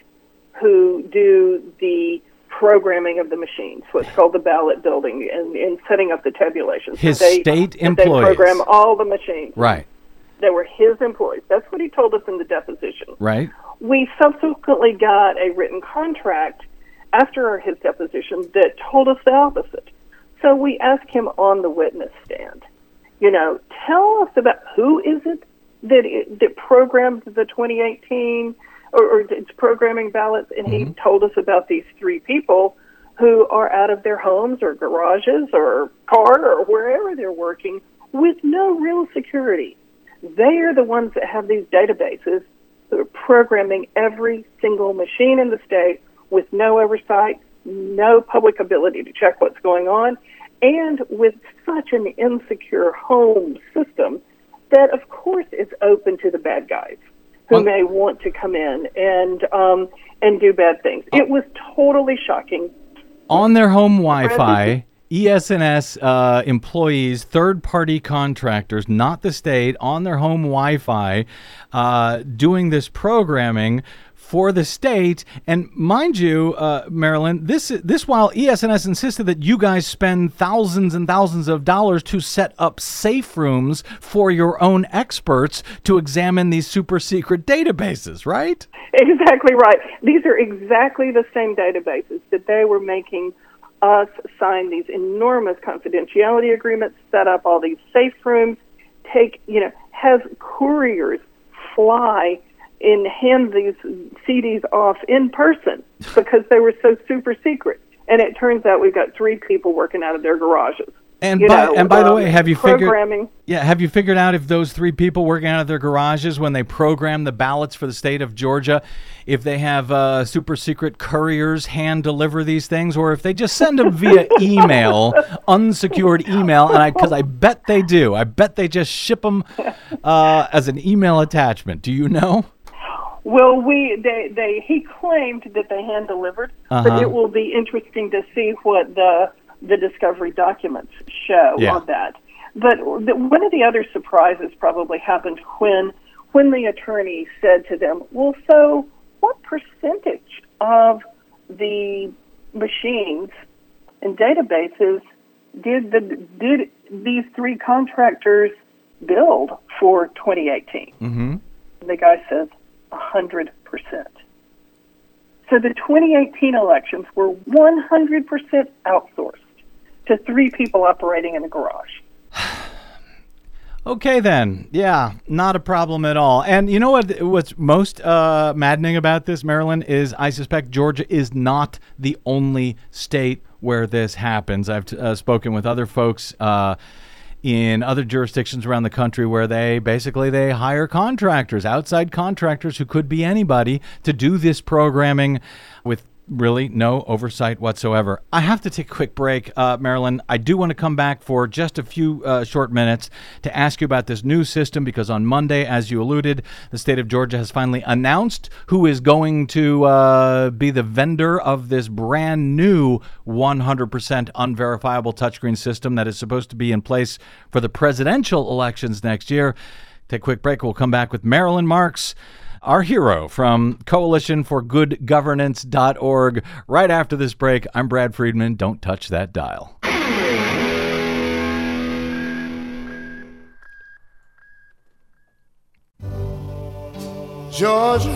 who do the programming of the machines, what's called the ballot building, and, and setting up the tabulations. His they, state employees. They program all the machines. Right. They were his employees. That's what he told us in the deposition. Right. We subsequently got a written contract after his deposition that told us the opposite. So we asked him on the witness stand, you know, tell us about who is it that it, that programmed the twenty eighteen or, or it's programming ballots, and mm-hmm. he told us about these three people who are out of their homes or garages or car or wherever they're working with no real security. They are the ones that have these databases who are programming every single machine in the state with no oversight, no public ability to check what's going on, and with such an insecure home system that, of course, is open to the bad guys who well, may want to come in and um, and do bad things. It was totally shocking. On their home Wi-Fi, E S N S uh, employees, third-party contractors, not the state, on their home Wi-Fi, uh, doing this programming for the state. And mind you, uh, Marilyn, this this while E S N S insisted that you guys spend thousands and thousands of dollars to set up safe rooms for your own experts to examine these super secret databases, right? Exactly right. These are exactly the same databases that they were making us sign these enormous confidentiality agreements, set up all these safe rooms, take, you know, have couriers fly and hand these C Ds off in person because they were so super secret. And it turns out we've got three people working out of their garages. And you by, know, and by um, the way, have you programming. figured? Yeah, have you figured out if those three people working out of their garages when they program the ballots for the state of Georgia, if they have uh, super secret couriers hand deliver these things, or if they just send them via email, unsecured email? And I, because I bet they do. I bet they just ship them uh, as an email attachment. Do you know? Well, we they, they he claimed that they hand delivered, uh-huh. but it will be interesting to see what the the discovery documents show yeah. on that. But the, one of the other surprises probably happened when when the attorney said to them, well, so what percentage of the machines and databases did the did these three contractors build for twenty eighteen? Mm-hmm. And the guy says, one hundred percent. So the twenty eighteen elections were one hundred percent outsourced to three people operating in a garage. Okay, then. Yeah, not a problem at all. And you know what? What's most uh, maddening about this, Marilyn, is I suspect Georgia is not the only state where this happens. I've uh, spoken with other folks uh, in other jurisdictions around the country where they basically they hire contractors, outside contractors who could be anybody, to do this programming with really no oversight whatsoever. I have to take a quick break, uh, Marilyn. I do want to come back for just a few uh, short minutes to ask you about this new system, because on Monday, as you alluded, the state of Georgia has finally announced who is going to uh, be the vendor of this brand new one hundred percent unverifiable touchscreen system that is supposed to be in place for the presidential elections next year. Take a quick break. We'll come back with Marilyn Marks, our hero from coalition for good governance dot org. Right after this break, I'm Brad Friedman. Don't touch that dial. Georgia,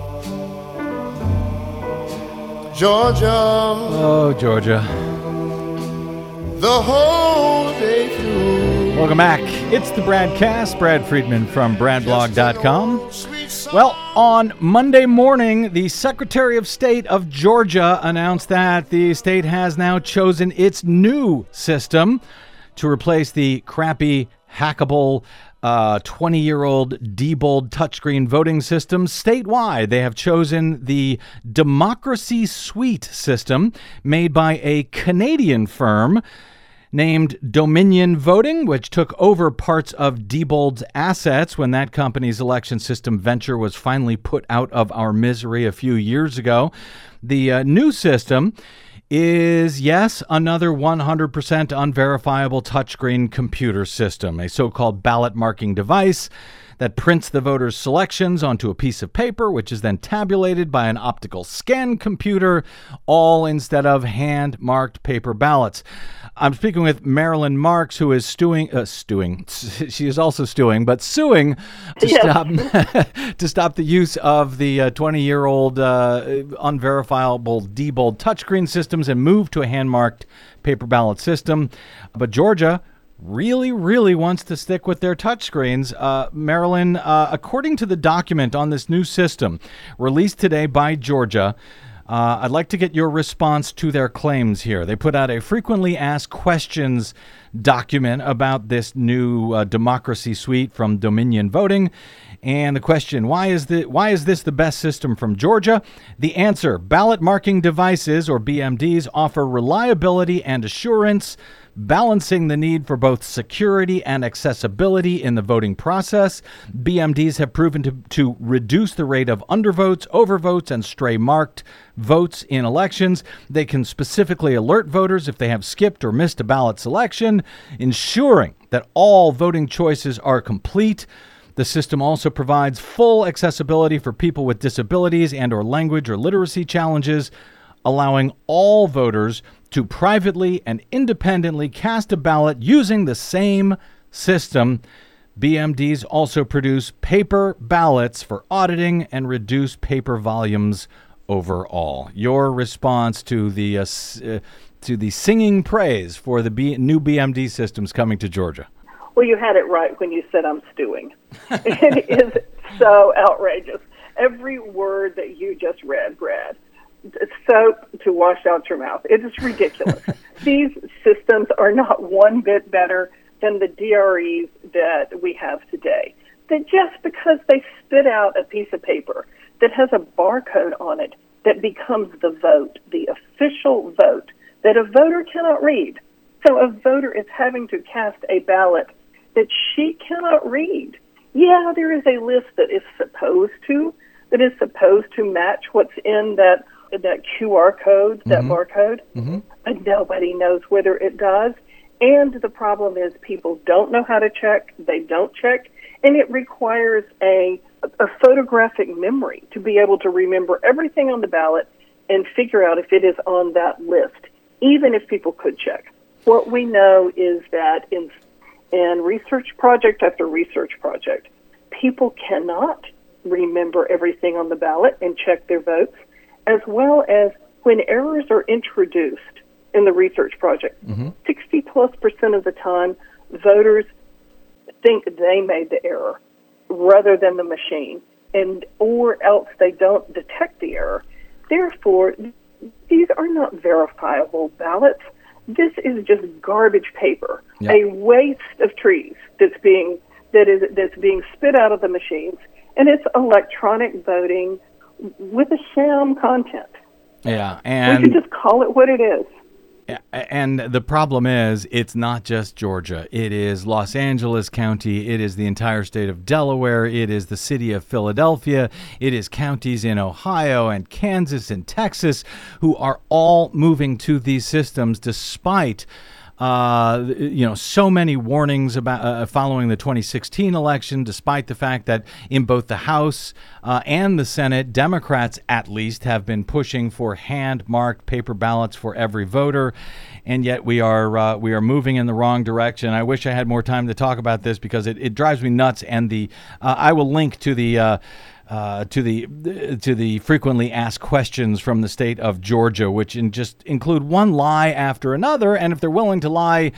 Georgia, oh, Georgia. The whole day through Welcome back. It's the Bradcast. Brad Friedman from brad blog dot com. Well, on Monday morning, the Secretary of State of Georgia announced that the state has now chosen its new system to replace the crappy, hackable, uh, twenty-year-old Diebold touchscreen voting system. Statewide, they have chosen the Democracy Suite system made by a Canadian firm named Dominion Voting, which took over parts of Diebold's assets when that company's election system venture was finally put out of our misery a few years ago. The uh, new system is, yes, another one hundred percent unverifiable touchscreen computer system, a so-called ballot marking device that prints the voters' selections onto a piece of paper, which is then tabulated by an optical scan computer, all instead of hand-marked paper ballots. I'm speaking with Marilyn Marks, who is stewing, uh, stewing. She is also stewing, but suing to Yes. stop to stop the use of the uh, twenty-year-old uh, unverifiable Diebold touchscreen systems and move to a hand-marked paper ballot system. But Georgia really, really wants to stick with their touchscreens. Uh, Marilyn, uh, according to the document on this new system released today by Georgia, uh, I'd like to get your response to their claims here. They put out a frequently asked questions document about this new uh, Democracy Suite from Dominion Voting. And the question, why is the why is this the best system from Georgia? The answer, ballot marking devices, or B M Ds, offer reliability and assurance, balancing the need for both security and accessibility in the voting process. B M Ds have proven to, to reduce the rate of undervotes, overvotes, and stray marked votes in elections. They can specifically alert voters if they have skipped or missed a ballot selection, ensuring that all voting choices are complete. The system also provides full accessibility for people with disabilities and or language or literacy challenges, allowing all voters to privately and independently cast a ballot using the same system. B M Ds also produce paper ballots for auditing and reduce paper volumes overall. Your response to the uh, uh, to the singing praise for the B- new B M D systems coming to Georgia? Well, you had it right when you said I'm stewing. It is so outrageous. Every word that you just read, Brad, soap to wash out your mouth. It is ridiculous. These systems are not one bit better than the D R Es that we have today. That just because they spit out a piece of paper that has a barcode on it that becomes the vote, the official vote, that a voter cannot read. So a voter is having to cast a ballot that she cannot read. Yeah, there is a list that is supposed to, that is supposed to match what's in that that Q R code, that mm-hmm. barcode, mm-hmm. but nobody knows whether it does. And the problem is people don't know how to check, they don't check, and it requires a, a photographic memory to be able to remember everything on the ballot and figure out if it is on that list, even if people could check. What we know is that in in research project after research project, people cannot remember everything on the ballot and check their votes, as well as when errors are introduced in the research project, mm-hmm. sixty plus percent of the time, voters think they made the error rather than the machine, and or else they don't detect the error. Therefore, these are not verifiable ballots. This is just garbage paper, yep. a waste of trees that's being that is that's being spit out of the machines, and it's electronic voting with a sham content. Yeah, and we can just call it what it is. And the problem is, it's not just Georgia. It is Los Angeles County. It is the entire state of Delaware. It is the city of Philadelphia. It is counties in Ohio and Kansas and Texas who are all moving to these systems despite Uh, you know, so many warnings about uh, following the twenty sixteen election, despite the fact that in both the House uh, and the Senate, Democrats at least have been pushing for hand-marked paper ballots for every voter, and yet we are uh, we are moving in the wrong direction. I wish I had more time to talk about this because it, it drives me nuts. And the uh, I will link to the. Uh, Uh, to the to the frequently asked questions from the state of Georgia, which in just include one lie after another, and if they're willing to lie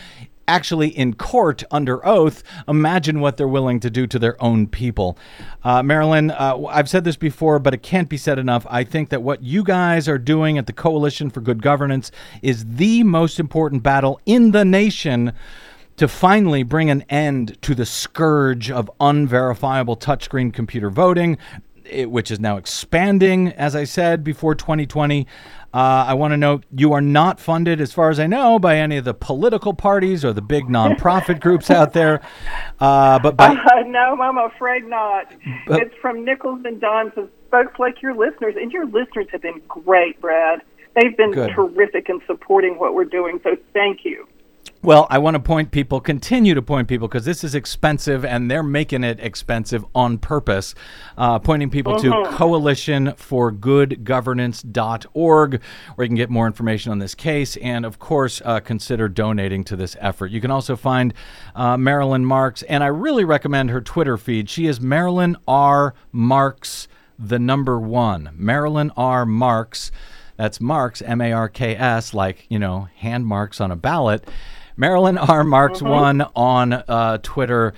actually in court under oath, imagine what they're willing to do to their own people. Uh, Marilyn, uh, I've said this before, but it can't be said enough. I think that what you guys are doing at the Coalition for Good Governance is the most important battle in the nation to finally bring an end to the scourge of unverifiable touchscreen computer voting, it, which is now expanding, as I said, before twenty twenty. Uh, I want to note you are not funded, as far as I know, by any of the political parties or the big nonprofit groups out there. Uh, but by uh, no, I'm afraid not. But, it's from nickels and dimes of folks like your listeners, and your listeners have been great, Brad. They've been Good. terrific in supporting what we're doing, so thank you. Well, I want to point people, continue to point people, because this is expensive and they're making it expensive on purpose. Uh, pointing people Mm-hmm. to coalition for good governance dot org, where you can get more information on this case. And, of course, uh, consider donating to this effort. You can also find uh, Marilyn Marks, and I really recommend her Twitter feed. She is Marilyn R. Marks, the number one. Marilyn R. Marks. That's Marks, M A R K S, like, you know, hand marks on a ballot. Marilyn R. Marks Mm-hmm. one on uh, Twitter.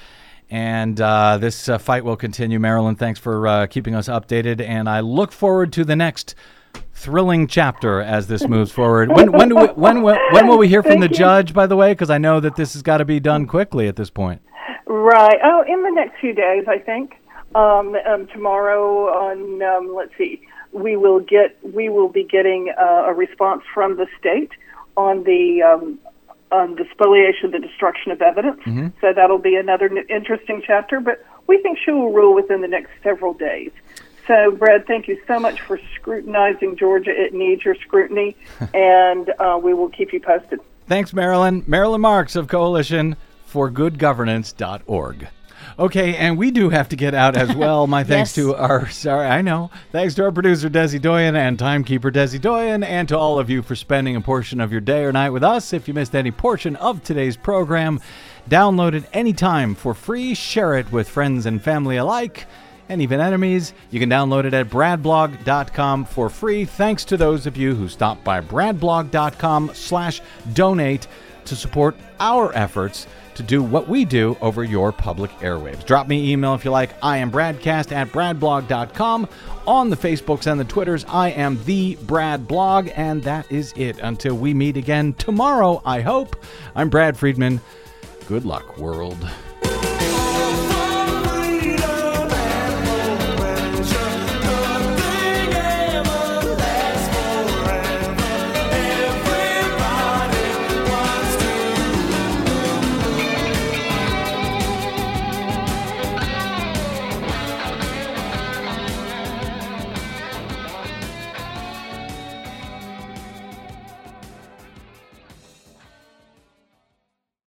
And uh, this uh, fight will continue. Marilyn, thanks for uh, keeping us updated. And I look forward to the next thrilling chapter as this moves forward. When when do we, when when, when will we hear from Thank the you. judge, by the way? Because I know that this has got to be done quickly at this point. Right. Oh, in the next few days, I think. Um, um, tomorrow on, um, let's see, we will get, we will be getting uh, a response from the state on the um, on the spoliation, the destruction of evidence. Mm-hmm. So that'll be another n- interesting chapter. But we think she will rule within the next several days. So, Brad, thank you so much for scrutinizing Georgia. It needs your scrutiny, and uh, we will keep you posted. Thanks, Marilyn. Marilyn Marks of Coalition for Good Governance dot org. Okay, and we do have to get out as well. My thanks Yes. to our, sorry, I know. Thanks to our producer, Desi Doyen, and timekeeper, Desi Doyen, and to all of you for spending a portion of your day or night with us. If you missed any portion of today's program, download it anytime for free. Share it with friends and family alike, and even enemies. You can download it at brad blog dot com for free. Thanks to those of you who stopped by brad blog dot com slash donate to support our efforts to do what we do over your public airwaves. Drop me an email if you like. I am Bradcast at brad blog dot com. On the Facebooks and the Twitters, I am the Brad Blog, and that is it. Until we meet again tomorrow, I hope. I'm Brad Friedman. Good luck, world.